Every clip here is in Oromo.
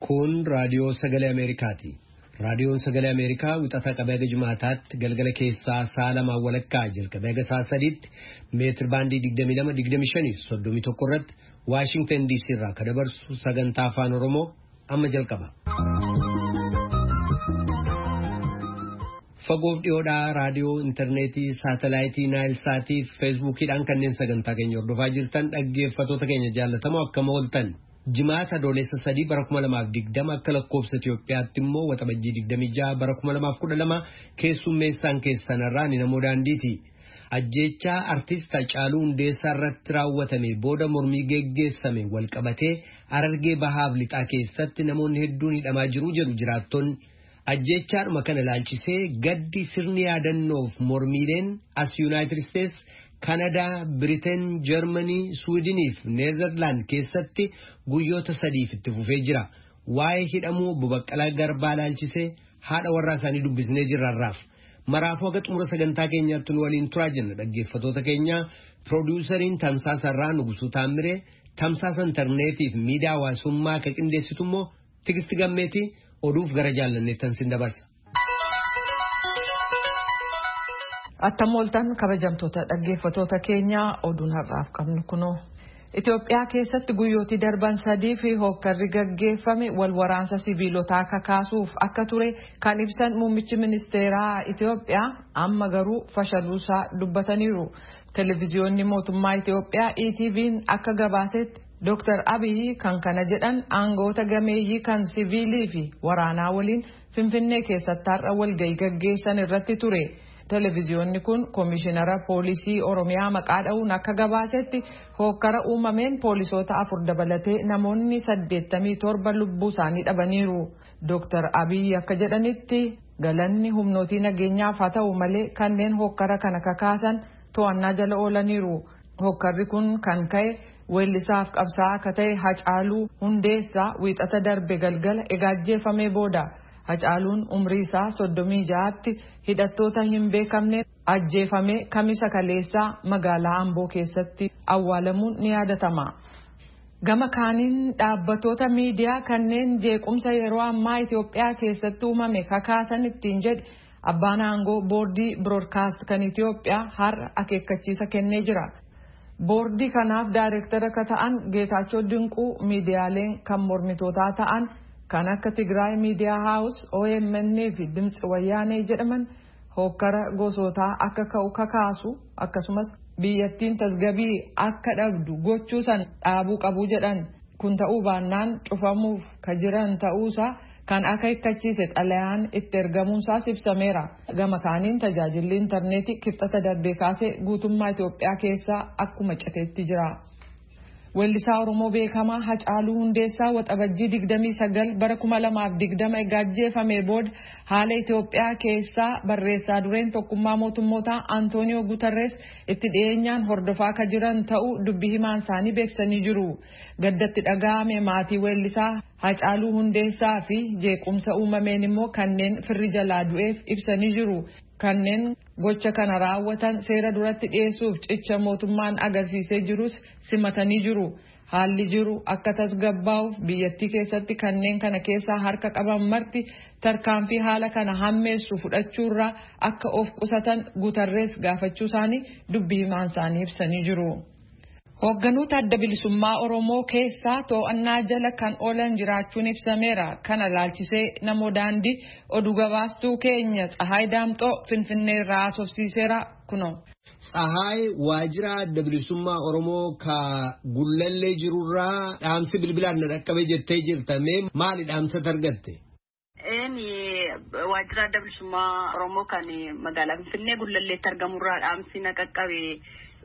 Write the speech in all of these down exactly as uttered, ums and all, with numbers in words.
Kun raadiyoo sagalee Ameerikaati. Raadiyoon sagalee Ameerikaa wixata qabee jimaataatti galgala keessaa sa'a lama walakkaa jalqabee sa'a sadiitti meetir baandii digdamii lama digdamii shan soddomii tokko irratti Washington D C irraa kan dabarsu sagantaa afaan Oromoo amma jalqaba. Fagoof dhiyoodhaa raadiyoo intarneetii saatalaayitii naayil saatii fi feesbuukiidhaan kanneen sagantaa keenya hordofaa jirtan dhaggeeffattoota keenya jaallatamoo akkam ooltan. Jimaata doolessa sadii bara kuma lamaaf digdama akka lakkoofsa Itoophiyaatti immoo waxabajjii digdamii jaha bara kuma lamaaf kudha lama keessummeessaan keessanarraa ni namoo daandiiti. Ajjeechaa artist Hacaaluu Hundeessaa irratti raawwatame booda mormii geggeessame walqabatee Harargee Bahaaf Lixaa keessatti namoonni hedduun hidhamaa jiru jedhu jiraattonni. Ajjeechaadhuma kana ilaalchisee gaddi sirni yaadannoof mormiileen as Yuunaayitid Isteets, Kanadaa, Biriteen, Jarmanii, Suwiidinii fi Neezerlaand keessatti guyyoota sadiif itti fufee jira. Waa'ee hidhamuu Obbo Baqqalaa Garbaa ilaalchisee haadha warraa isaanii dubbisnee jirraarraaf. Maraafuu haga xumura sagantaa keenyaatti nu waliin turaa jenna dhaggeeffattoota keenya. Piroodyuusariin Tamsaasarraa Nugusuu Taammiree, Tamsaasa intarneetii fi miidiyaa hawaasummaa akka qindeessitu immoo Tigisti Gammeetii oduuf gara jaallanneettan sin dabarsa. Attam ooltan kabajamtoota dhaggeeffattoota keenya oduun har'aaf qabnu kunoo. Itoophiyaa keessatti guyyootii darban sadii fi hokkarri gaggeeffame wal waraansa sibiilotaa kakaasuuf akka ture kan ibsan muummichi ministeeraa Itoophiyaa amma garuu fashaluusaa dubbataniiru. Televiziyoonni mootummaa Itoophiyaa E T V'n akka gabaasetti Dooktar Abiyyi kan kana jedhan aangoota gameeyyii kan siviilii fi waraanaa waliin Finfinnee keessatti har'a walgahii gaggeessan irratti ture. Televiziyoonni kun Komishinara Poolisii Oromiyaa maqaa dha'uun akka gabaasetti hokkara uumameen poolisoota afur dabalatee namoonni saddeettamii torba lubbuu isaanii dhabaniiru. Dooktar Abiyyi akka jedhanitti galanni humnootii nageenyaaf haa ta'u malee kanneen hokkara kana kakaasan to'annaa jala oolaniiru. Hokkarri kun kan ka'e weellisaaf qabsaa'aa akka ta'e Hacaaluu Hundeessaa wiixata darbe galgala egaajjeeffamee booda. Hacaaluun umrii isaa soddomii ja'aatti hidhattoota hin beekamne ajjeefamee kamisa kaleessaa magaalaa Amboo keessatti awwaalamuun ni yaadatama. Gama kaaniin dhaabbattoota miidiyaa kanneen jeequmsa yeroo ammaa Itoophiyaa keessatti uumame kakaasan ittiin jedhe abbaan aangoo boordii biroodkaast kan Itoophiyaa har'a akeekkachiisa kennee jira. Boordii kanaaf daayireektara akka ta'an Geetaachoo Dinquu miidiyaaleen kan mormitootaa ta'an kan akka Tigraay Miidiyaa Haawus, O M N fi Dimtsi Wayyaanee jedhaman hokkara gosootaa akka ka'u kakaasu akkasumas biyyattiin tasgabii akka dhabdu gochuusan dhaabuu qabu jedhan. Kun ta'uu baannaan cufamuuf ka jiran ta'uusaa kan akeekkachiise xalayaan itti ergamuunsaas ibsameera. Gama kaaniin tajaajilli intarneetii kibxata darbee kaasee guutummaa Itoophiyaa keessaa akkuma citeetti jira. Weellisaa Oromoo beekamaa Hacaaluu Hundeessaa waxabajjii digdamii sagal bara kuma lamaaf digdama egaajjeeffamee booda haala Itoophiyaa keessaa barreessaa dureen tokkummaa mootummootaa Antooniyoo Guterres itti dhiyeenyaan hordofaa akka jiran ta'uu dubbii himaan isaanii beeksisanii jiru. Gaddatti dhaga'ame maatii weellisaa Hacaaluu Hundeessaa fi jeequmsa uumameen immoo kanneen firri jalaa du'eef ibsanii jiru. Kanneen gocha kana raawwatan seera duratti dhiyeessuuf cicha mootummaan agarsiisee jirus simatanii jiru. Haalli jiru akka tasgabbaa'uuf biyyattii keessatti kanneen kana keessaa harka qaban marti tarkaanfii haala kana hammeessu fudhachuurraa akka of qusatan Guterres gaafachuu isaanii dubbii himaan isaanii ibsanii jiru. Hoogganoota adda bilisummaa Oromoo keessaa to'annaa jala kan oolan jiraachuun ibsameera. Kana ilaalchisee namoo daandii oduu gabaastuu keenya Tsahaay Daamxoo Finfinnee irraa haasofsiiseera kunoo. Tsahaay waajjira adda bilisummaa Oromoo ka gullallee jirurraa dhaamsi bilbilaan na dhaqqabee jettee jirtame maali dhaamsa argatte? Eeni waajjira adda bilisummaa Oromoo kan magaalaa Finfinnee gullalleetti argamurraa dhaamsi na qaqqabe.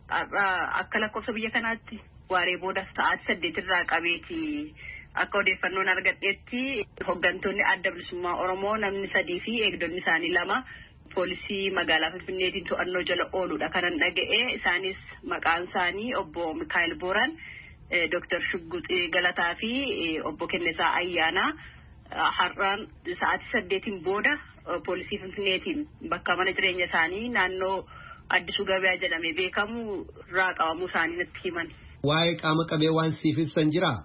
Akka lakkoofsa biyya kanaatti waaree booda sa'aatii saddeetirraa qabeeti akka odeeffannoon argadheetti hooggantoonni adda bilisummaa Oromoo namni sadii fi eegdonni isaanii lama poolisii magaalaa Finfinneetiin to'annoo jala ooludha kanan dhaga'e. Isaanis maqaan isaanii obbo Mikaa'el Booran, Dooktar Shugguxii Galataa fi obbo Kennesaa Ayyaanaa har'aan sa'aatii saddeetiin booda poolisii Finfinneetiin bakka mana jireenya isaanii naannoo Addisuu Gabayaa jedhamee beekamu irraa qabamuu isaanii natti himan. Waa'ee qaama qabee waan siif ibsan jiraa?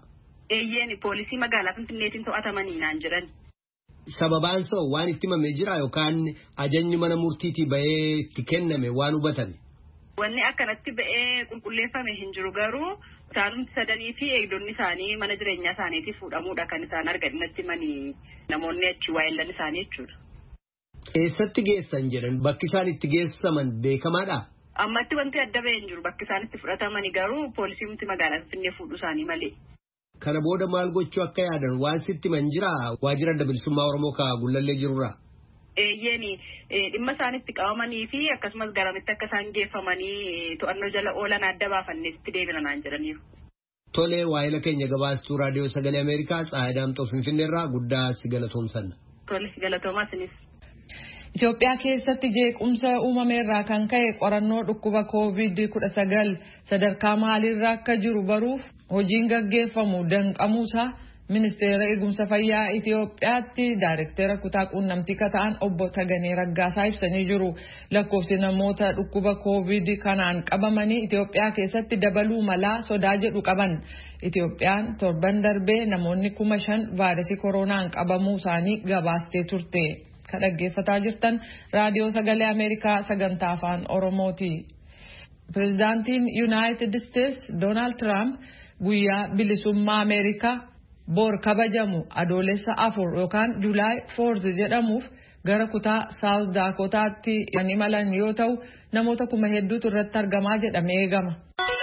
Eeyyeen poolisii magaalaa Finfinneetiin to'atamanii naan jedhan. Sababaan soo waan itti himamee jira yookaan ajajni mana murtiitii ba'ee itti kenname waan hubatame? Wanni akkanatti ba'ee qulqulleeffame hin jiru garuu isaanumti sadanii fi eegdonni isaanii mana jireenyaa isaaniitiif fuudhamuudha kan isaan argadinatti manii namoonni achi waayillan isaanii jechuudha. Eessatti geessan jedhan bakki isaan itti geessaman beekamaadha? Ammatti wanti adda ba'ee hin jiru bakki isaan itti fudhatamanii garuu poolisiimti magaalaa Finfinnee fuudhu isaanii malee. Kana booda maal gochuu akka yaadan waan sitti man jira waajjira adda bilisummaa Oromoo ka Gullallee jirurraa? Eeyyeeni dhimma isaan itti qabamanii fi akkasumas garamitti akka isaan geeffamanii to'annoo jala oolan adda baafanneetti deebina naan jedhaniiru. Tolee waa'ila keenya gabaastuu raadiyoo sagalee Ameerikaa Tsaayidaamxoo Finfinneerraa guddaa si galatoomsanna. Tole galatoomaa sinis. Itoophiyaa keessatti jeequmsa uumameerraa kan ka'e qorannoo dhukkuba koovid kudha sagal sadarkaa maaliirra akka jiru baruuf hojiin gaggeeffamu danqamuusaa ministeera eegumsa fayyaa Itoophiyaatti daayirektera kutaa quunnamtii kata'an obbo Taganee Raggaasaa ibsanii jiru. Lakkoofsi namoota dhukkuba koovid kanaan qabamanii Itoophiyaa keessatti dabaluu malaa sodaa jedhu qaban. Itoophiyaan torban darbee namoonni kuma shan vaayirasii koronaan qabamuu isaanii gabaastee turte. Kan dhaggeeffataa jirtan raadiyoo sagalee Ameerikaa sagantaa afaan Oromooti. Pireezidaantiin Yuunaayitid Isteetsi Doonaald Tiraamp guyyaa bilisummaa Ameerikaa boor kabajamu adoolessa afur yookaan Juulaay foorth jedhamuuf gara kutaa Saawus Daakotaatti kan imalan yoo ta'u namoota kuma hedduutu irratti argamaa jedhamee eegama.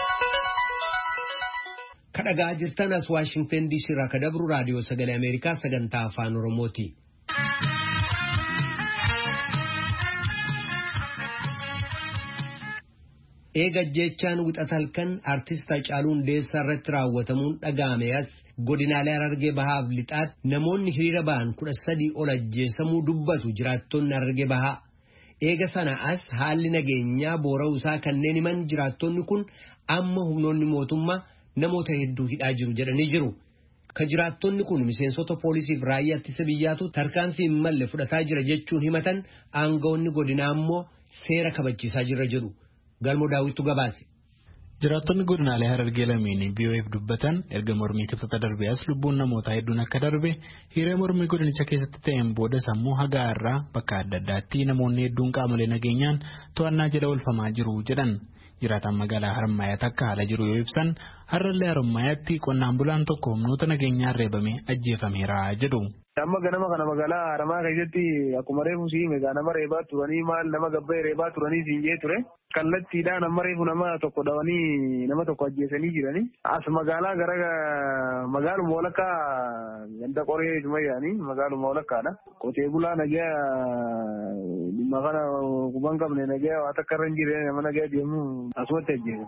Kadhagaa jirtan as Waashingtan D C irraa kadabru raadiyoo sagalee Ameerikaa sagantaa afaan Oromooti. Eega jechaan wixata halkan artist Hacaaluu Hundeessaa irratti raawwatamuun dhaga'ame as godinaalee Harargee Bahaaf lixaatti namoonni hiriira ba'an kudha sadii ol ajjeesamuu dubbatu jiraattonni Harargee Bahaa. Eega sana as haalli nageenyaa boora'uu isaa kanneen himan jiraattonni kun amma humnoonni mootummaa namoota hedduu hidhaa jiru jedhanii jiru. Ka jiraattonni kun miseensota poolisiif raayyaa ittisa biyyaatu tarkaanfii hin malle fudhataa jira jechuun himatan aangawoonni godinaa immoo seera kabachiisaa jira jedhu. Galmoo daawwittu gabaase. Jiraattonni godinaalee Harargee lameenii B O F dubbatan erga mormii kibxata darbee as lubbuun namootaa hedduun akka darbe hiriira mormii godinicha keessatti ta'een booda sammuu hagaa irraa bakka adda addaatti namoonni hedduun qaamolee nageenyaan to'annaa jala oolfamaa jiru jedhan. Jiraataan magaalaa Harmaayaatti akka haala jiru yoo ibsan har'allee Harmaayaatti qonnaan bulaan tokko humnoota nageenyaan reebamee ajjeefameera jedhu. Amma ganama kana magaalaa Haramaa keessatti akkuma reefu siime nama reebaa turanii maal nama gabbee reebaa turanii siinjee ture. Kallattiidhaan amma reefu nama tokko dhawanii nama tokko ajjeesanii jiranii. As magaalaa gara magaaluma walakkaa ganda qoree jumayyaanii magaaluma walakkaadha. Qotee bulaa nagaa dhimma kana kuban qabne nagaa waa takka irra hin jirre nama nagaa deemu asumatti ajjeesu.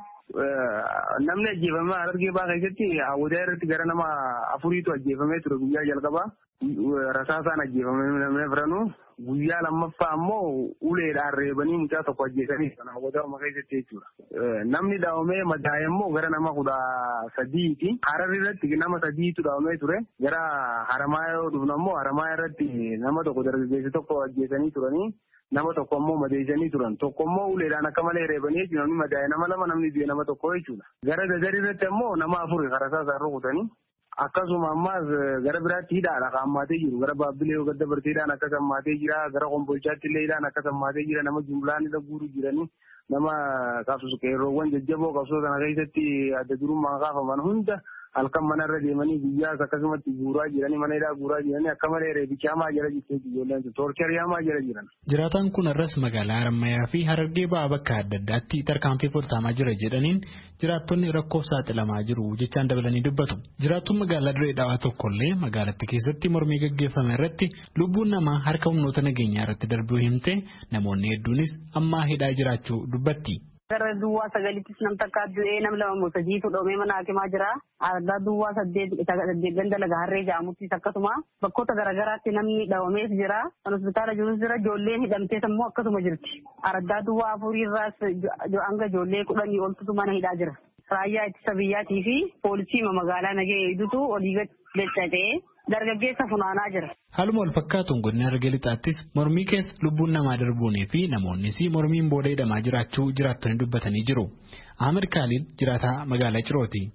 Namni ajjeefame Harargee Bahaa keessatti hawwataa irratti gara nama afuriitu ajjeefamee ture guyyaa jalqabaa. Rasaasaan ajjeefamee namni firanuu guyyaa lammaffaa ammoo uleedhaan reebanii mucaa tokko ajjeesanii kana hawwataa keessatti jechuudha. Namni dhaawamee madaa'e immoo gara nama kudha sadiiti. Harar irratti nama sadiitu dhaawamee ture. Gara Haramaaya yoo dhufnu ammoo Haramaaya irratti nama tokko dargaggeessi tokko ajjeesanii turanii. Nama tokko ammoo madeessanii turan. Tokko ammoo uleedhaan akka malee reebanii jechuudha. Namni madaa'e nama lama namni du'e nama tokko jechuudha. Gara Dadar irratti ammoo nama afuri rasaasaan rukutanii. Akkasuma ammaas gara biraatti hidhaadha kan hammaatee jiru. Gara Baabbilee yoo gadda barteedhaan akkas hammaatee jira. Gara Kombolchaatti illee hidhaan akkas hammaatee jira. Nama jumlaan irra guuruu jiranii. Nama qabsu qeerroowwan jajjaboo qabsoo sana keessatti adda durummaan kaafaman hunda halkan manarra deemanii guyyaas akkasumatti guuraa jiranii mana hidhaa guuraa jiranii akka malee reebicha hamaa jala jirtee ijoolleen toorcharii hamaa jala jiran. Jiraataan kun arras magaalaa Harmaayaa fi Harargee Bahaa bakka adda addaatti tarkaanfii fudhatamaa jira jedhaniin jiraattonni rakkoof saaxilamaa jiru jechaan dabalanii dubbatu. Jiraattuun magaalaa Dirree Dhawaa tokkollee magaalattii keessatti mormii gaggeeffame irratti lubbuun namaa harka humnoota nageenyaa irratti darbuu himte namoonni hedduunis ammaa hidhaa jiraachuu dubbatti. Gara duwwaa sagalittis nam takka du'ee nam lama mosajiitu dhoomee mana hakimaa jira. Ardaa duwwaa saddeet saddeet ganda laga harree jedhamuttis akkasuma bakkoota garaagaraatti namni dhawamees jira. Kan hospitaala jirus jira. Ijoolleen hidhamtees ammoo akkasuma jirti. Ardaa duwwaa afurii irraas hanga ijoollee kudhanii oltutu mana hidhaa jira. Raayyaa ittisa biyyaatii fi poolisii magaalaa nagee eegdutu olii gad lexxatee dargaggeessa funaanaa jira. Haaluma wal fakkaatuun godina Harargee Lixaattis mormii keessa lubbuun namaa darbuunii fi namoonnis mormiin booda hidhamaa jiraachuu jiraattonni dubbatanii jiru. Ahmed Khalil jiraataa magaalaa Cirooti. Amma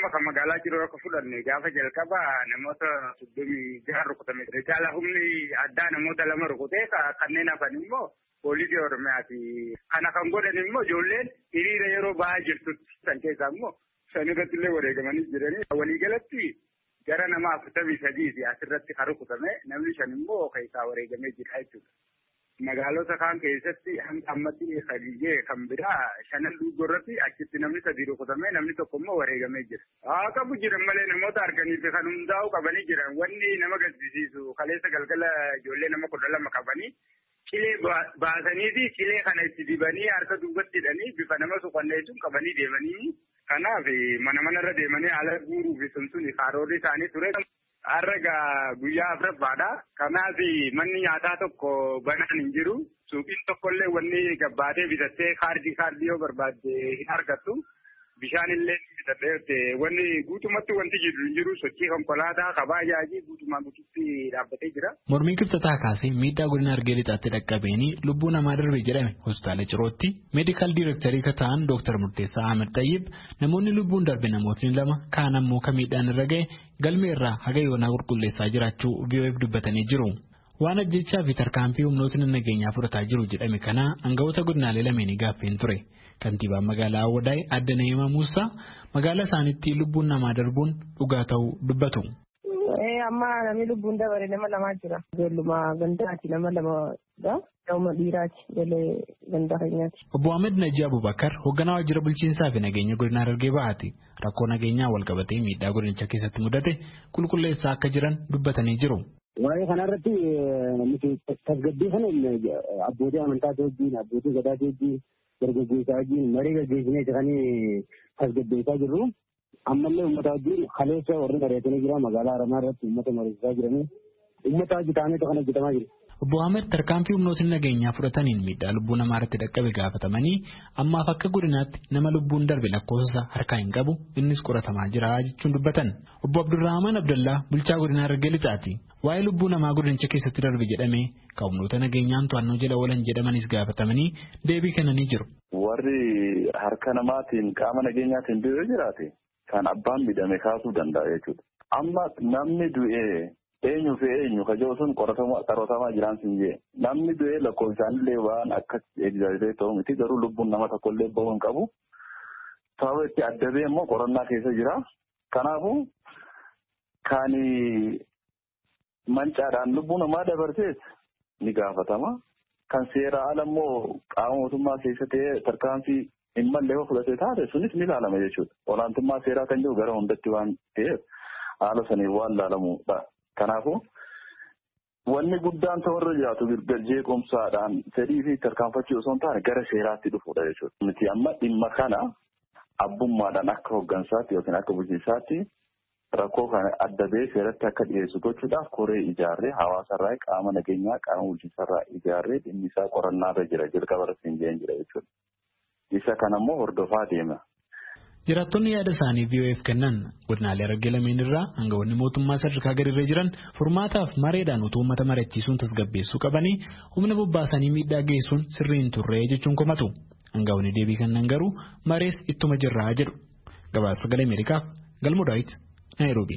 kan magaalaa jiru akka fudhanne gaafa jalqaba namoota soddomii jaha rukutame. Caala humni addaa namoota lama rukutee kanneen hafan immoo poolisii Oromiyaati. Kana kan godhan immoo ijoolleen hiriira yeroo ba'aa jirtutti san keessaa immoo shan irratti illee wareegamanii jiranii. Waliigalatti gara nama afurtamii sadiiti asirratti kan rukutame namni shan immoo keessaa wareegamee jira jechuudha. Magaalota kaan keessatti hanga ammatti sadiyyee kan biraa shanan duugorratti achitti namni sadii rukutamee namni tokko immoo wareegamee jira. Haa qabu jiran malee namoota arganiif kan hundaa'u qabanii jiran wanni nama gaddisiisu kaleessa galgala ijoollee nama kudha lama qabanii cilee baasanii fi cilee kana itti dibanii harka duubatti hidhanii bifa nama suqanneessuun qabanii deemanii kanaaf mana manarra deemanii haala guuruu fi sumsuni karoorri isaanii ture. Har'a guyyaa afuraffaadha. Kanaaf manni nyaataa tokko banaan hin jiru. Suuqiin tokkollee wanni gabbaatee bitattee kaardii kaardii yoo barbaadde hin argattu. Bishaan illee bitattee wanni guutumatti wanti jiru hin jiru. Sochii konkolaataa kabaa yaa'ii guutumaan guututti dhaabbatee jira. Mormiin kibxataa kaasee miidhaa godina Harargee lixaatti dhaqqabeeni lubbuu namaa darbe jedhame hospitaala Cirootti meedikaal diirektarii kan ta'an Dooktar Murteessaa Ahmed Tayyib namoonni lubbuun darbe namootni lama kaan ammoo kan miidhaan irra ga'e galmee irraa haga yoonaa qulqulleessaa jiraachuu V O F dubbatanii jiru. Waan ajjechaa fi tarkaanfii humnootni nageenyaa fudhataa jiru jedhame kana aangawoota godinaalee lameenii gaaffeen ture. Kantiibaan magaalaa Awwadaay Adde Na'imaa Muusaa magaalaa isaaniitti lubbuun namaa darbuun dhugaa ta'uu dubbatu. Amma namni lubbuun dabare nama lamaa jira. Ijoolluma gandaati nama lamadha. Nama dhiiraati galee gandaa keenyaati. Obbo Ahmed Najii Abubakar hoogganaa waajjira bulchiinsaa fi nageenya godina Harargee Bahaati. Rakkoo nageenyaa wal qabatee miidhaa godinicha keessatti mudate qulqulleessaa akka jiran dubbatanii jiru. Waa'ee kanarratti nuti tasgabbii kana abbootii amantaa wajjin abbootii gadaa wajjin dargaggeessaa wajjin marii gaggeessinee jedhanii tasgabbeessaa jirru. Ammallee uummata wajjin kaleessa warri bareedanii jira magaalaa Haramaa irratti uummata mariisaa jiranii uummata wajjin taa'anii kan hojjetamaa jiru. Obbo Ahmed tarkaanfii humnootni nageenyaa fudhataniin miidhaa lubbuu namaa irratti dhaqqabe gaafatamanii ammaaf akka godinaatti nama lubbuun darbe lakkoofsa harkaa hin qabu innis qoratamaa jira jechuun dubbatan. Obbo Abdurrahman Abdallaa bulchaa godina Harargee Lixaati. Waa'ee lubbuu namaa godinicha keessatti darbe jedhamee kan humnoota nageenyaan to'annoo jala oolan jedhamanis gaafatamanii deebii kennanii jiru. Warri harka namaatiin qaama nageenyaatiin du'ee jiraate kan abbaan miidhame kaasuu danda'a jechuudha. Amma namni du'ee eenyu fi eenyu kajoo sun qoratamaa jiraan siin jee namni du'ee lakkoofsaanillee waan akka egzaayilee ta'u miti garuu lubbuun nama tokkollee bahuu hin qabu. Sababa itti addabee immoo qorannaa keessa jira. Kanaafuu kan mancaadhaan lubbuu namaa dabarsees ni gaafatama. Kan seera ala immoo qaama mootummaa keessa ta'ee tarkaanfii hin malle yoo fudhatee taate sunis ni ilaalama jechuudha. Olaantummaa seeraa kan jiru gara hundatti waan ta'eef haala saniin waan ilaalamudha. Kanaafuu wanni guddaan ta'urra jiraatu jeequmsaadhaan fedhii fi tarkaanfachuu osoo hin taane gara seeraatti dhufuudha jechuudha. Nuti amma dhimma kana abbummaadhaan akka hooggansaatti yookiin akka bulchiinsaatti rakkoo kana adda ba'ee seeratti akka dhiyeessu gochuudhaaf koree ijaarree hawaasarraa qaama nageenyaa qaama bulchiinsarraa ijaarree dhimmi isaa qorannaarra jira jalqaba irratti hin jeen jira jechuudha. Isa kanammoo hordofaa deema. Jiraattonni yaada isaanii V O F kennan godinaalee Harargee lameen irraa aangawoonni mootummaa sadarkaa gadiirra jiran furmaataaf mareedhaan utuu uummata mari'achiisuun tasgabbeessuu qabanii humna bobbaasanii miidhaa geessuun sirrii hin turre jechuun komatu. Aangawoonni deebii kennan garuu marees ittuma jirraa jedhu. Gabaasa Sagalee Ameerikaaf Galmoo Daawit Naayiroobi.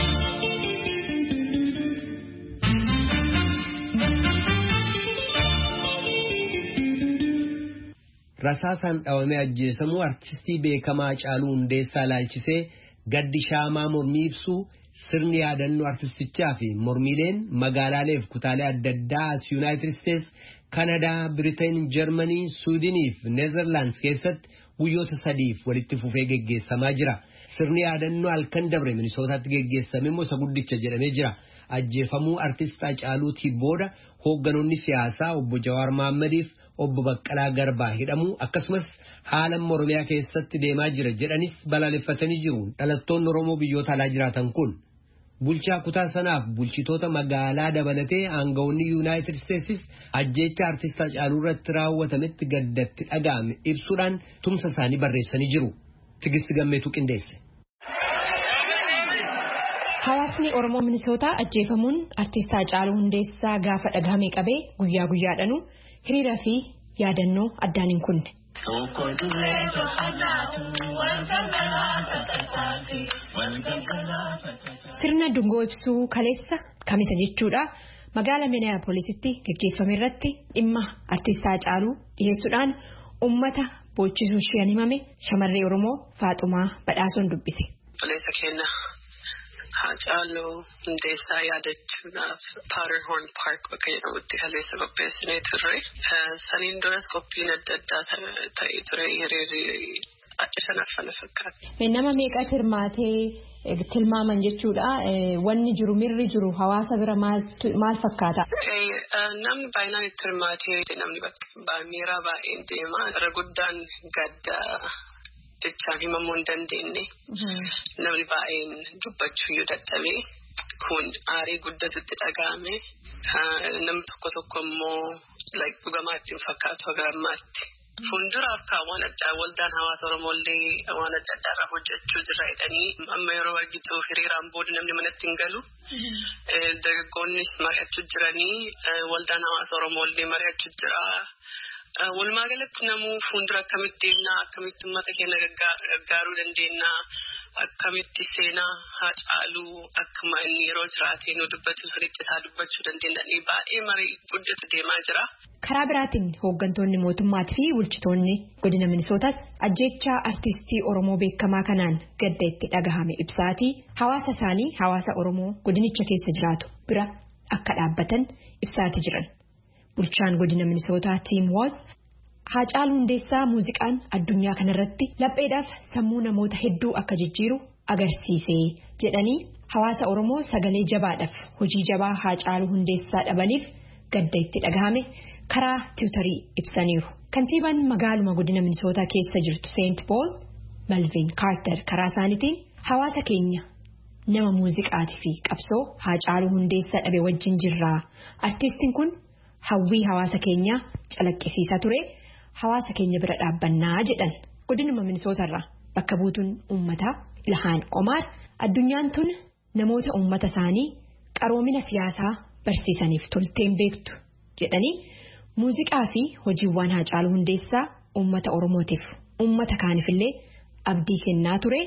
Rasaasaan dhawamee ajjeesamuu artistii beekamaa Haacaaluu Hundeessaa ilaalchisee gaddi shaamaa mormii ibsuu sirni yaadannoo artistichaa fi mormiileen magaalaalee fi kutaalee adda addaa as Yuunaayitid Isteets, Kanadaa, Biriteen, Jarmanii, Suudinii fi Neezerlaandis keessatti guyyoota sadiif walitti fufee geggeessamaa jira. Sirni yaadannoo halkan dabre Minisootaatti geggeessame immoo isa guddicha jedhamee jira. Ajjeefamuu artist Haacaaluutii booda hoogganoonni siyaasaa obbo Jawaar Mahaammadiif obbo Baqqalaa Garbaa hidhamuu akkasumas haala Oromiyaa keessatti deemaa jira jedhanis balaaleffatanii jiru. Dhalattoonni Oromoo biyyoota alaa jiraatan kun bulchaa kutaa sanaaf bulchitoota magaalaa dabalatee aangawoonni Yuunaayitid Isteetsis ajjeecha artist Haacaaluu irratti raawwatametti gaddatti dhaga'ame ibsuudhaan tumsa isaanii barreessanii jiru. Tigist Gammeetu qindeesse. Hawaasni Oromoo Minisootaa ajjeefamuun artist Haacaaluu Hundeessaa gaafa dhagahame qabee guyyaa guyyaadhaan hiriira fi yaadannoo addaan hin kunne. Sirna dungoo ibsuu kaleessa kamisa jechuudha. Magaalaa Minneapolisitti gaggeeffame irratti dhimma artistaa Haacaaluu dhiyeessuudhaan uummata boochisuu isheen himame shamarree Oromoo Faaxumaa Badhaasoon dubbise. Kaleessa kenna Haacaaluu Hundeessaa yaadachuudhaaf Powderhorn Park bakka jedhamutti kaleessa qopheessinee turre. Saniin duras qophiin adda addaa ta'ee ture hiriirri adda shanaffana fakkaata. Nama meeqatu hirmaatee tilmaaman jechuudha. Wanni jiru mirri jiru hawaasa bira maal fakkaata? Namni baay'inaan itti hirmaatee namni miiraa baay'een deema. Irra guddaan gadda jechaan himamuu hin dandeenye. Namni baay'een dubbachuu yoo dadhabe kun aarii guddatutti dhaga'ame. Namni tokko tokko immoo dhugamaatti hin fakkaatu agaramaatti. Fuulduraaf kaawwan addaa waldaan hawaasa Oromoolee waan adda addaa irraa hojjechuu jira jedhanii amma yeroo argitu hiriiraan booda namni manatti hin galu. Dargaggoonnis mari'achuu jiranii waldaan hawaasa Oromoolee mari'achuu jira. Walumaa galatti namuu fuuldura akkamitti deemnaa akkamitti uummata keenya gargaaruu dandeenyaa akkamitti seenaa Haacaaluu akkuma inni yeroo jiraatee nu dubbatu hiriitti isaa dubbachuu dandeenyaa baay'ee marii guddatu deemaa jira. Karaa biraatiin hooggantoonni mootummaatii fi bulchitoonni godina Minisootaas ajjeechaa artistii Oromoo beekamaa kanaan gadda itti dhagahame ibsaatii hawaasa isaanii hawaasa Oromoo godinicha keessa jiraatu bira akka dhaabbatan ibsaatii jiran. Bulchaan godina Minisootaa Tiim Woos Haacaaluu Hundeessaa muuziqaan addunyaa kanarratti lapheedhaaf sammuu namoota hedduu akka jijjiiru agarsiisee jedhanii hawaasa Oromoo sagalee jabaadhaaf hojii jabaa Haacaaluu Hundeessaa dhabaniif gadda itti dhagahame karaa tiwutarii ibsaniiru. Kantiibaan magaaluma godina Minisootaa keessa jirtu Saint Paul Malvin Carter karaa isaaniitiin hawaasa keenya nama muuziqaatii fi qabsoo Haacaaluu Hundeessaa dhabe wajjin jirraa. Artistiin kun hawwii hawaasa keenyaa calaqqisiisaa ture. Hawaasa keenya bira dhaabbannaa jedhan. Godinuma Minisootarraa bakka buutuun uummataa Ilhaan Omar addunyaan tun namoota uummata isaanii qaroomina siyaasaa barsiisaniif tolteen beektu jedhanii muuziqaa fi hojiiwwan Haacaaluu Hundeessaa uummata Oromootiif uummata kaaniifillee abdii kennaa ture.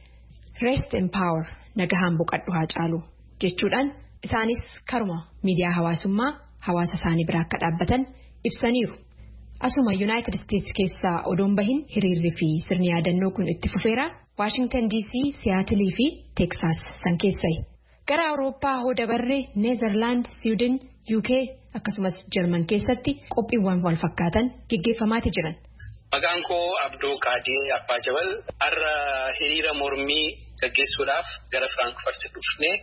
Rest in power nagahaan boqadhu Haacaaluu jechuudhaan isaanis karuma miidiyaa hawaasummaa hawaasa isaanii bira akka dhaabbatan ibsaniiru. Asuma United States keessaa odoon bahin hiriirri fi sirni yaadannoo kun itti fufeera. Washington D C, Seattle fi Texas san keessai. Gara Awurooppaa hoo dabarree Neezerlaand, Siwiidin, U K akkasumas Jarman keessatti qophiiwwan wal fakkaatan geggeeffamaati jiran. Maqaan koo Abduu Qaadee Abbaa Jabal har'a hiriira mormii gaggeessuudhaaf gara Frankfurt dhufnee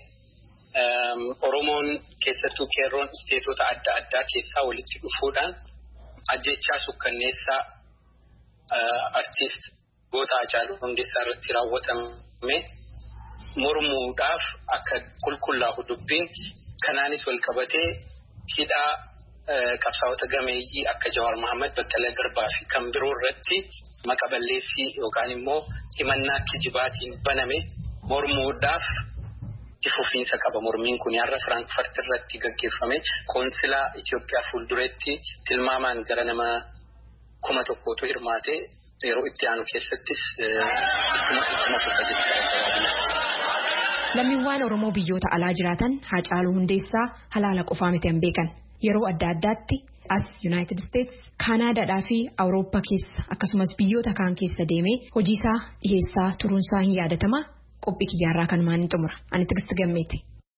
Oromoon keessattuu qeerroon isteetota adda addaa keessaa walitti dhufuudhaan ajjechaa sukkanneessaa artiist goota Haacaaluu Hundeessaa irratti raawwatame mormuudhaaf akka qulqullaa'u dubbiin kanaanis wal qabatee hidhaa qabsaa'ota gameeyyii akka Jawaar Mohaammed, Baqqalaa Garbaa fi kan biroo irratti maqa balleessii yookaan immoo himannaa kijibaatiin baname mormuudhaaf fufiinsa qaba. Mormiin kun har'a Frankfurt irratti gaggeeffame koonsilaa Itoophiyaa fuuldureetti tilmaamaan gara nama kuma tokkootu hirmaate yeroo itti aanu keessattis ittuma fufa jechuudha. Lammiiwwan Oromoo biyyoota alaa jiraatan Haacaaluu Hundeessaa halaala qofaa miti hin beekan. Yeroo adda addaatti as United States, Kaanaadaadhaa fi Awurooppaa keessa akkasumas biyyoota kaan keessa deemee hojii isaa dhiyeessaa turuunsaa hin yaadatama. Qophii kiyyaarraa kan maanii xumura. Ani Tigisti Gammeeti.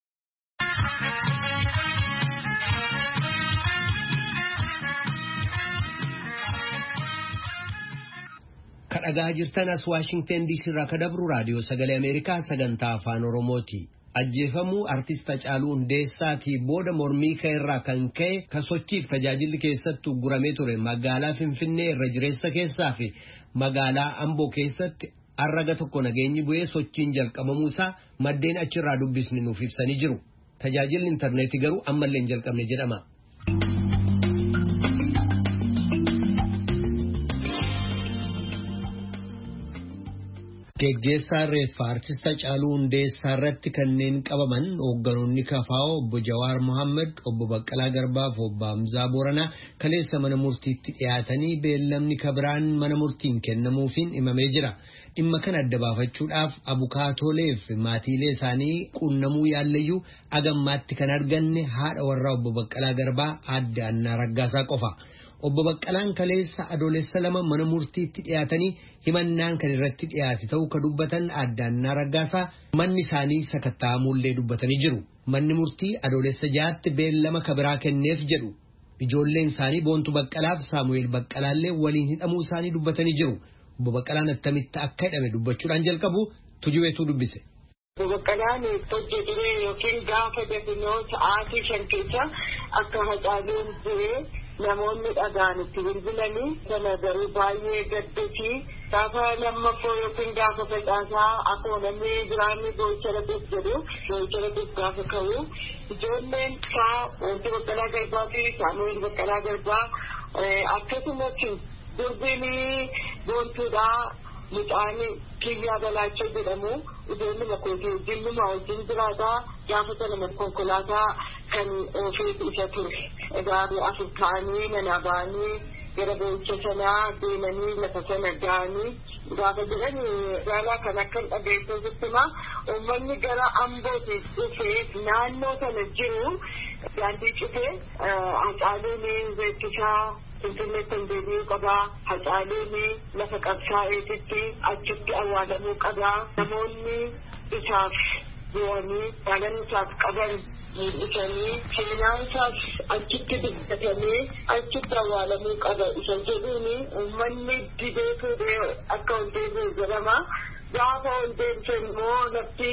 Kadhagaa jirtan as Washington D C irraa kadabru raadiyoo sagalee Ameerikaa sagantaa afaan Oromooti. Ajjeefamuu artist Haacaaluu Hundeessaatii booda mormii ka'eerraa kan ka'e kan sochiif tajaajilli keessatti guramee ture magaalaa Finfinnee irra jireessa keessaa fi magaalaa Amboo keessatti arraga tokko nageenyi bu'ee sochiin jalqabamuu isaa maddeen achirraa dubbisni nuuf ibsanii jiru. Tajaajilli intarneetii garuu ammallee hin jalqabne jedhama. Geggeessaa reeffaa artist Haacaaluu Hundeessaa irratti kanneen qabaman hoogganoonni Kafaa'oo obbo Jawaar Mohaammed, obbo Baqqalaa Garbaa fi obbo Hamzaa Booranaa kaleessa mana murtiitti dhiyaatanii beellamni kabiraan mana murtiin kennamuufiin himamee jira. dhimma kana adda baafachuudhaaf abukaatoolee fi maatiilee isaanii quunnamuu yaallayyuu agammaatti kan arganne haadha warraa obbo Baqqalaa Garbaa aadde Annaa Raggaasaa qofa. Obbo Baqqalaan kaleessa adoolessa lama mana murtiitti dhiyaatanii himannaan kan irratti dhiyaate ta'uu ka dubbatan aadde Annaa Raggaasaa manni isaanii sakatta'amuullee dubbatanii jiru. Manni murtii adoolessa ja'aatti beellama kabiraa kenneef jedhu. Ijoolleen isaanii Boontuu Baqqalaaf Saamu'eel Baqqalaallee waliin hidhamuu isaanii dubbatanii jiru. Obbo Baqqalaan attamitti akka hidhame dubbachuudhaan jalqabu tujubeetu dubbise. Obbo Baqqalaan hojjetee yookiin gaafa dafinoo sa'aatii shan keessa akka hacaaluun jiree namoonni dhagaan itti bilbilanii kana garuu baay'ee gaddati gaafa lammaffoo yookiin gaafa facaasaa akkuma namni biraanni boo'icha dhabeef jedhu boo'icha dhabeef gaafa ka'u ijoolleen isaa Boontuu Baqqalaa Garbaa fi Saamu'eel Baqqalaa Garbaa akkasumas durbiin boontuudhaa mucaan kiyyaa balaachoo jedhamu ijoolli makooti wajjinnuma wajjin jiraataa gaafa sana konkolaataa kan oofeetu isa ture. Egaa afur ta'anii manaa ba'anii gara boo'icha sanaa deemanii lafa sana ga'anii gaafa jiran jaalaa kan akka hin dhageessisuttima uummanni gara Ambootti dhufee naannoo sana jiru daandii cufee hacaaluun beeksisaa Finfinnee kan deebi'uu qabaa hacaaluun lafa qabsaa'eetitti achitti awwaalamuu qabaa namoonni isaaf bu'anii jaalala isaaf qaban mul'isanii seenaan isaaf achitti dubbatamee achitti awwaalamuu qaba isa jedhuun uummanni dibeetu akka ol deebi'u jedhama gaafa ol deebisan immoo lafti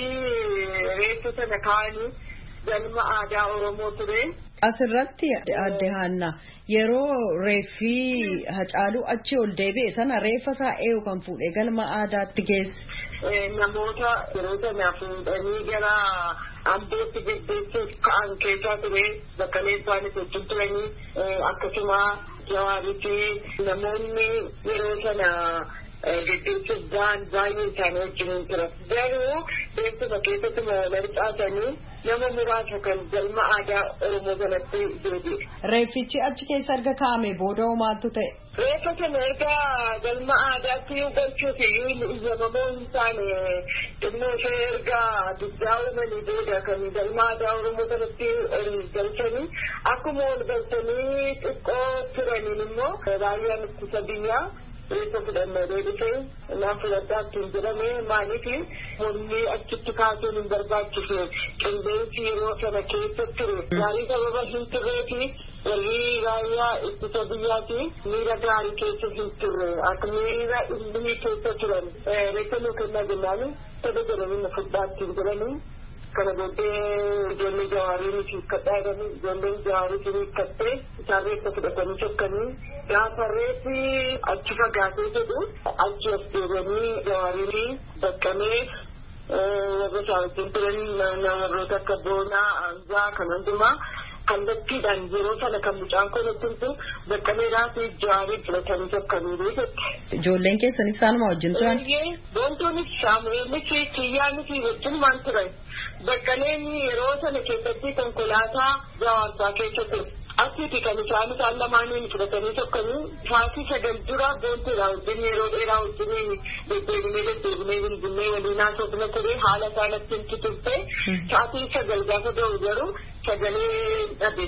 reeffa sana kaa'anii galma aadaa Oromoo ture. Asirratti aadde Haannaa yeroo reeffi Hacaaluu achi ol deebi'e sana reeffa isaa eeyu kan fuudhee galma aadaatti geesse. Namoota yeroo sana fuudhanii gara Ambootti gaggeessuuf ka'an keessaa ture Baqqalee isaanii wajjin turanii akkasuma Jawaarii fi namoonni yeroo sana gaggeessuuf ba'an baay'ee isaanii wajjin ture. Garuu beeksisa keessatti walharcaasanii nama muraasa kan galma aadaa Oromoo kanatti deebi'e. Reeffichi achi keessa erga kaa'ame booda maaltu ta'e? Reeffa sana erga galma aadaatti galchuuf iyyuu iyyamamoo hin taane xinnoo ishee erga dugdaa uumanii booda kan galma aadaa Oromoo kanatti ol galchanii akkuma ol galchanii xiqqoo turaniin immoo raayyaan ittisa biyyaa reeffa fudhannoo deebisee naan fudhadhaa ittiin jedhame maaliif mormii achitti kaasuun hin barbaachise qilleensi yeroo sana keessa ture gaarii sababa hin turreefi warri raayyaa ittisa biyyaati miira gaarii keessa hin turre akka miira inni keessa turan reeffa nuu kennaa jennaani sada jedhanii na fudhaa ittiin jedhanii kana booddee ijoollee Jawaarii nuti hiikkadhaa jedhanii ijoolleen Jawaarii fi hiikkattee isaan reeffa fudhatanii sokkanii gaafa reeffi achi fagaatee jedhu achi as deebi'anii Jawaarii Baqqalee warra isaa wajjin turan warroota akka Boonaa Anzaa kan hundumaa kallattiidhaan yeroo sana kan mucaan kun ittiin Baqqaleedhaa fi Jawaarii filatanii sokkanii jette. Ijoolleen keessanis isaanuma wajjin turan? Boontuunis Saamu'eelis Kiyyaanis wajjinumaan turan. Baqqaleen yeroo sana keessatti konkolaataa Jawaarsaa keessa ture. Asitti kan isaan isaan lamaaniin fudhatanii sokkanii sa'aatii sagal dura boontuudha wajjin yeroo dheeraa wajjin deddeebinee deddeebinee bilbilee waliin haasofna ture haala isaan ittiin turte sa'aatii sagal gaafa ga'u garuu sagalee dhabe.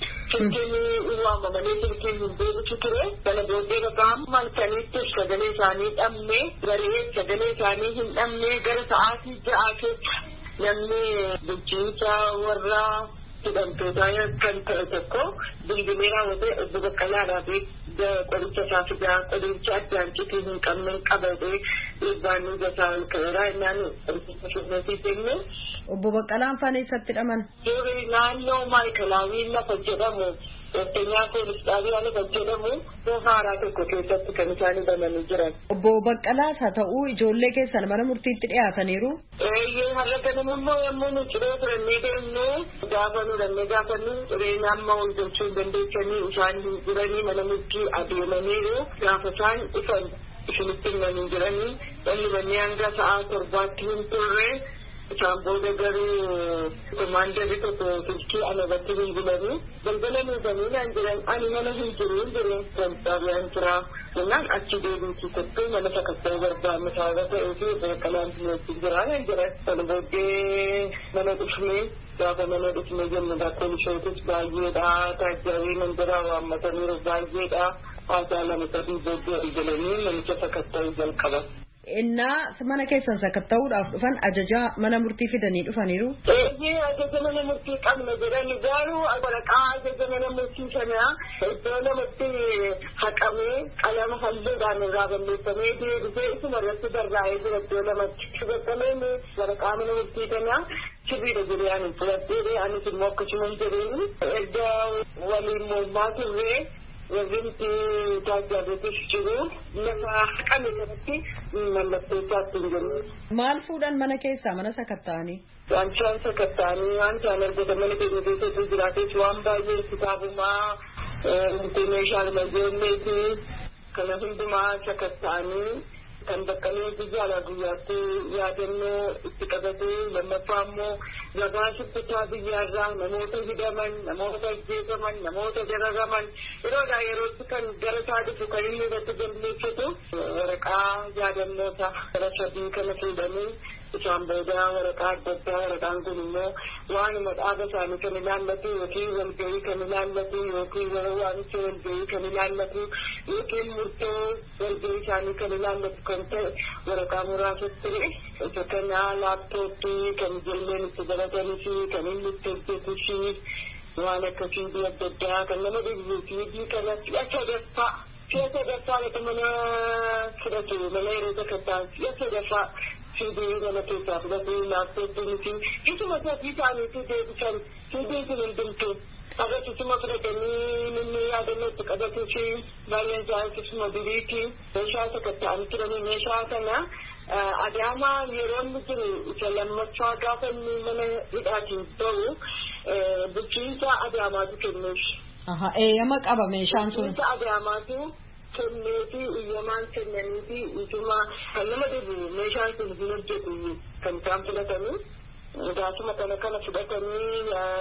Silkiin waamamanii silkiin hin deebisu ture kana booddee bakka hamma halkaniitti sagalee isaanii dhabne garee sagalee isaanii hin dhabne gara sa'aatii ja'aa keessa namni bulchiinsa warra hidhamtootaa kan ta'e tokko bilbilee raawwatee obbo Baqqalaadhaa fi qoricha isaa fidaa qoricha addaan citii hin qabne qabatee dhiibbaan gasaa ol ka'eeraa innaan qoricha fidneetii jenne. Obbo Baqqalaan faana eessatti hidhaman? Durii naannoo Maayikalaawii lafa jedhamu Otteenyaa poolis xaabiyaa lafa jedhamu haaraa tokko keessatti kan isaan hidhamanii jiran. Obbo Baqqalaas haa ta'uu ijoollee keessan mana murtiitti dhiyaataniiru? Eeyyee har'a ganama immoo yommuu nu ciree turannee deemnee gaafa nu dhannee gaafa nu cireen amma ol galchuu hin dandeessanii isaan hin jiranii mana murtii adeemaniiru gaafa isaan dhufan isinitti himanii jiranii dhalli manneen hanga sa'aa torbaatti hin turre Isaan booda garuu komaandarri tokko silkii ana irratti bilbilanii balbala nuutanii naan jedhan ani mana hin jiru hin jiru konstaabiyaan jira jennaan achi deebiitii kottee mana sakatta'uu barbaanne sababa ta'ee fi beekalaan bineetti jira naan jedhan sana booddee mana dhufnee gaafa mana dhufnee jennu poolisootis baay'eedha taajjabee nan jira waammataniiru baay'eedha haasaa lama sadii booddee jalanii namicha sakatta'uu jalqaban. Innaa mana keessan sakatta'uudhaaf dhufan ajaja mana murtii fidanii dhufaniiru. Eeyyee ajaja mana murtii qabna jedhani garuu waraqaa ajaja mana murtii sana iddoo namatti haqamee qalama halluudhaan irraa balleeffamee deebisee isuma irratti barraa'ee jira iddoo lamatti. Shubatameen waraqaa mana murtii kana sirriidha jedhee ani fudhadhee anis immoo akkasuma jedheeni erga waliin mormaa turree. Wanti taajaajilatis jiru lafa haqame irratti mallattoo isaatti hin jennu. Maal fuudhan mana keessaa mana sakatta'anii? Wanchaan sakatta'anii wanchaan argata mana keenya keessatti jiraates waan baay'ee kitaabumaa wanti meeshaan majoolleeti kana hundumaa sakatta'anii kan baqqalee guyyaadhaa guyyaatti yaadannoo itti qabatee lammaffaa immoo gabaasa kutaa biyyaarraa namoota hidaman namoota ajjeefaman namoota dararaman yeroodhaa yerootti kan gara isaa dhufu kan inni irratti galmeeffatu waraqaa yaadannoota gara sadii kana fuudhanii isaan booda waraqaa adda addaa waraqaan kun immoo waanuma dhaaba isaanii kan ilaallatu yookiin walgahii kan ilaallatu yookiin waamicha walgahii kan ilaallatu yookiin murtoo walgahii isaanii kan ilaallatu kan ta'e waraqaa muraasatti isa kana laaptooppii kan ijoolleen itti baratanii fi kan inni itti hojjetuu fi waan akkasii adda addaa kan nama dhibuu fi kana si'a sadaffaa si'a sadaffaa lafa mana fudhatu mana yeroo sakattaan si'a sadaffaa Sidii nama keessaa fudhatee laaptooppii fi isuma sadii ta'aniitu deebisan sidii kun hundumtu akkasuma fudhatanii inni yaadannoo itti qabatuu fi baay'een isaanii isuma duriiti meeshaa sakatta'anii turanii meeshaa kana adaamaa yeroo inni jiru isa lammaffaa gaafa inni mana hidhaatiin ta'u bulchiinsa adaamaatu kennuuf. Eeyyama qaba meeshaan sun. Bulchiinsa adaamaatu. Kenneefi iyyamaan kennaniifi ituma kan nama dhibu meeshaan sun hin hojjetu kan isaan fudhatanii gaasuma kana kana fudhatanii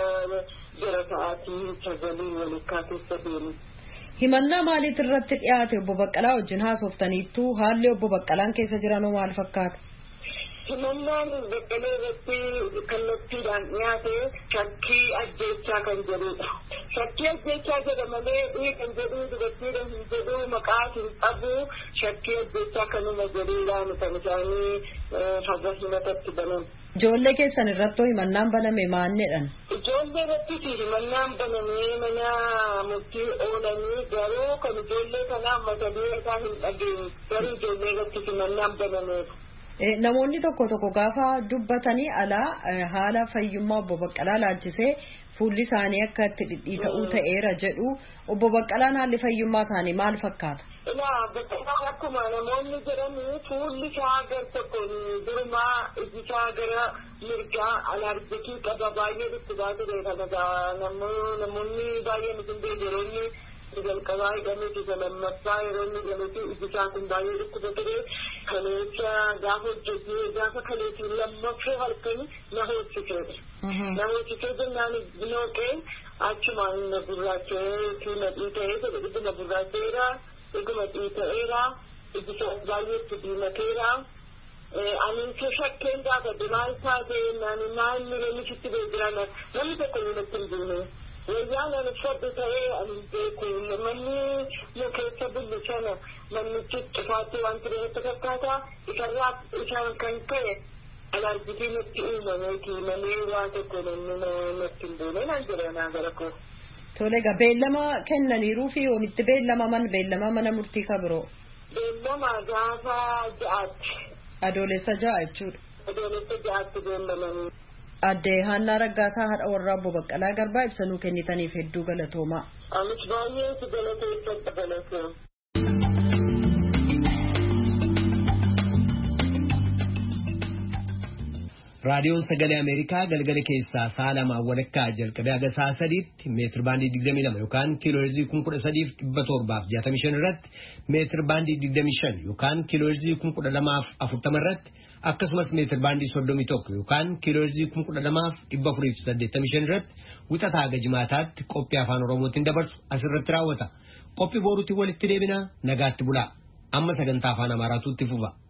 jara sa'aatii sagalii walakkaa keessa deemu. Himannaa maaliit irratti dhiyaate obbo Baqqalaa wajjin haasoftaniittu haalli obbo Baqqalaan keessa jiranoo maal fakkaata? Himannaan Baqqalee irratti kallattiidhaan dhiyaate shakkii ajjeechaa kan jedhudha. Shakkii ajjeechaa jedha malee dhii kan jedhu dubartiidha hin jedhu maqaa hin qabu shakkii ajjeechaa kanuma jedhuudhaan kan isaanii farra himatatti banan. Ijoollee keessan irrattoo himannaan baname maalidhaan? Ijoollee irratti himannaan banamee mana murtii oolanii garuu kan ijoollee kanaa mata duree isaa hin dhageenye garuu ijoollee irratti himannaan banameedha. Namoonni tokko tokko gaafa dubbatanii alaa haala fayyummaa obbo Baqqalaa laalchisee fuulli isaanii akka itti dhidhiita'uu ta'eera jedhu obbo Baqqalaan haalli fayyummaa isaanii maal fakkaata? Ilaa Baqqalaan akkuma namoonni jedhanii fuulli isaa gar tokkoon durumaa iji isaa gara mirgaa alaarjikii qaba baay'ee dhukkubaa ture kana namoonni baay'een isin beekaroonni jalqabaa hidhamee isa lammaffaa yeroo inni hidhameeti iji isaa kun baay'ee dhukkuba ture kaleessa gaafa hojjetee gaafa kaleetiin lammaffoo halkanii na hoosifeedha. Na hoosifee jennaan binooqee achumaan na gurraachee fi na dhiita'ee jedhe dhuguma gurraacheera dhuguma dhiita'eera iji isaa baay'eetti diimateera. Ani ke shakkeen gaafadhe maal taatee naan maal miidhamisitti beekiraan namni tokko nuunatti hin buune. Wayyaan ani fodde ta'ee ani beeku manni yoo keessa bullu sana mannichi cufaatti waan tureetti fakkaata isarraa isaan kan ta'e alaarjitii natti uumameeti malee waan tokko namni natti hin buune naan jedhe naa gara koo. Tole egaa beellama kennaniiruu fi oomitti beellamaman beellama mana murtii kabiroo. Beellama gaafa ja'aatti. Adoolessa ja'a jechuudha. Adoolessa ja'aatti beellamanii. Addee Haannaa Raggaasaa haadha warraa obbo Baqqalaa Garbaa ibsanuu kennitaniif hedduu galatoomaa. Anis baay'ee si galateeffadha galatoomaa. Raadiyoon Sagalee Ameerikaa galgala keessaa sa'a lamaan walakkaa jalqabee haga sa'a sadiitti meetir baandii digdamii lama yookaan kiilooherzii kuma kudha sadiif dhibba torbaaf jaatamii shan irratti meetir baandii digdamii shan yookaan kiilooherzii kuma kudha lamaaf afurtama irratti akkasumas meetir baandii soddomii tokko yookaan kiilooheerzii kuma kudha lamaaf dhibba afurii fi saddeettamii shan irratti wixataa haga jimaataatti qophii afaan Oromootiin dabarsu asirratti raawwata. Qophii boruutiin walitti deebinaa nagaatti bulaa. Amma sagantaa afaan Amaaraatu itti fufa.